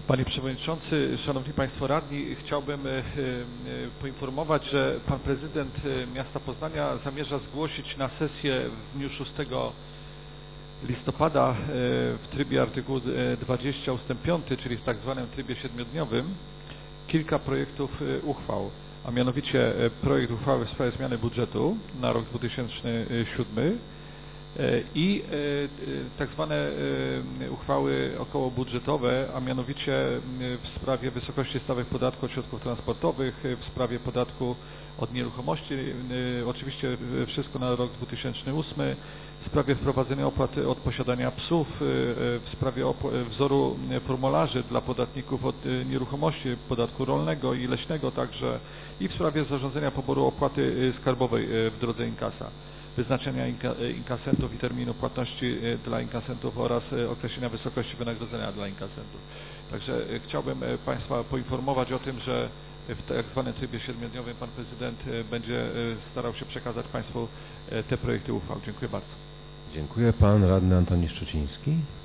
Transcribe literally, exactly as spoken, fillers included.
Panie Przewodniczący, Szanowni Państwo Radni, chciałbym poinformować, że Pan Prezydent Miasta Poznania zamierza zgłosić na sesję w dniu szóstego listopada w trybie artykułu dwudziestego ustęp piąty, czyli w tak zwanym trybie siedmiodniowym, kilka projektów uchwał, a mianowicie projekt uchwały w sprawie zmiany budżetu na rok dwa tysiące siódmy i tak zwane uchwały okołobudżetowe, a mianowicie w sprawie wysokości stawek podatku od środków transportowych, w sprawie podatku od nieruchomości, oczywiście wszystko na rok dwa tysiące ósmy, w sprawie wprowadzenia opłaty od posiadania psów, w sprawie wzoru formularzy dla podatników od nieruchomości, podatku rolnego i leśnego także, i w sprawie zarządzenia poboru opłaty skarbowej w drodze inkasa, wyznaczenia inkasentów i terminu płatności dla inkasentów oraz określenia wysokości wynagrodzenia dla inkasentów. Także chciałbym Państwa poinformować o tym, że w tak zwanym trybie siedmiodniowym Pan Prezydent będzie starał się przekazać Państwu te projekty uchwał. Dziękuję bardzo. Dziękuję. Pan Radny Antoni Szczeciński.